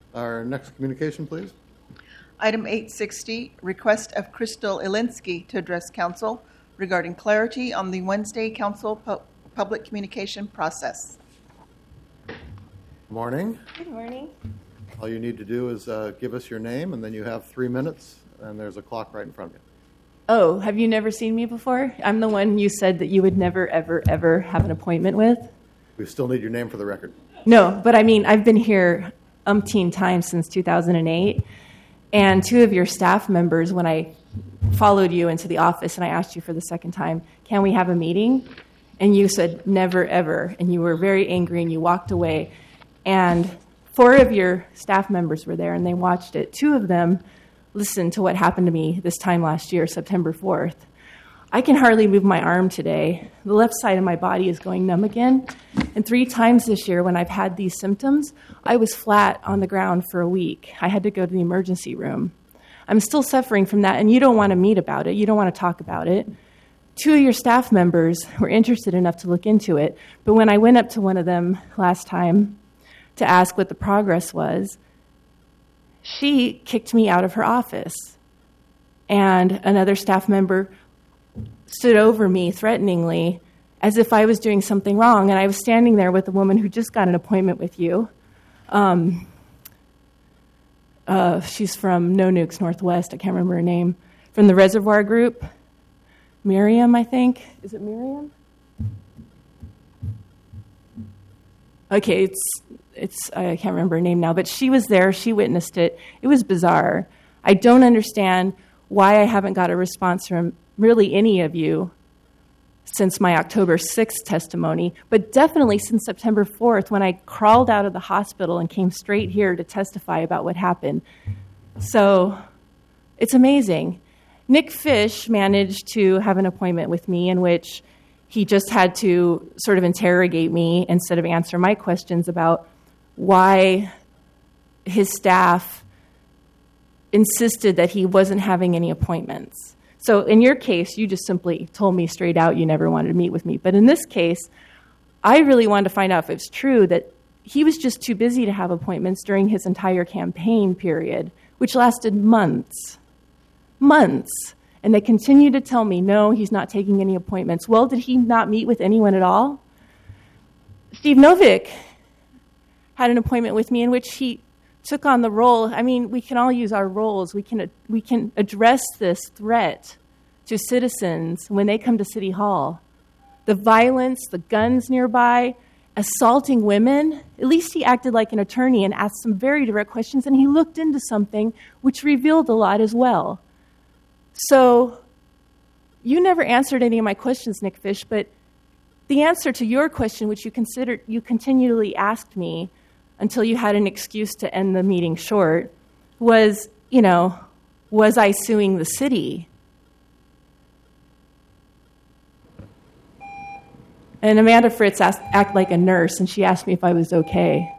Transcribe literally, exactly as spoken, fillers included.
Our next communication, please. Item eight sixty, request of Crystal Ilinsky to address council regarding clarity on the Wednesday council pu- public communication process. Good morning. Good morning. All you need to do is uh, give us your name, and then you have three minutes, and there's a clock right in front of you. Oh, have you never seen me before? I'm the one you said that you would never, ever, ever have an appointment with. We still need your name for the record. No, but I mean, I've been here umpteen times since two thousand eight, and two of your staff members, when I followed you into the office and I asked you for the second time, can we have a meeting? And you said, never, ever, and you were very angry and you walked away. And four of your staff members were there and they watched it. Two of them listened to what happened to me this time last year, September fourth. I can hardly move my arm today. The left side of my body is going numb again. And three times this year when I've had these symptoms, I was flat on the ground for a week. I had to go to the emergency room. I'm still suffering from that, and you don't want to meet about it. You don't want to talk about it. Two of your staff members were interested enough to look into it, but when I went up to one of them last time to ask what the progress was, she kicked me out of her office. And another staff member stood over me threateningly as if I was doing something wrong. And I was standing there with a woman who just got an appointment with you. Um, uh, she's from No Nukes Northwest. I can't remember her name. From the Reservoir Group. Miriam, I think. Is it Miriam? Okay, it's it's I can't remember her name now, but she was there. She witnessed it. It was bizarre. I don't understand why I haven't got a response from really any of you since my October sixth testimony, but definitely since September fourth when I crawled out of the hospital and came straight here to testify about what happened. So it's amazing. Nick Fish managed to have an appointment with me in which he just had to sort of interrogate me instead of answer my questions about why his staff insisted that he wasn't having any appointments. So in your case, you just simply told me straight out you never wanted to meet with me. But in this case, I really wanted to find out if it's true that he was just too busy to have appointments during his entire campaign period, which lasted months. Months. And they continued to tell me, no, he's not taking any appointments. Well, did he not meet with anyone at all? Steve Novick had an appointment with me in which he took on the role. I mean, we can all use our roles. We can we can address this threat to citizens when they come to City Hall. The violence, the guns nearby, assaulting women. At least he acted like an attorney and asked some very direct questions, and he looked into something which revealed a lot as well. So you never answered any of my questions, Nick Fish, but the answer to your question, which you considered, you continually asked me until you had an excuse to end the meeting short, was, you know, was I suing the city? And Amanda Fritz asked, act like a nurse, and she asked me if I was okay.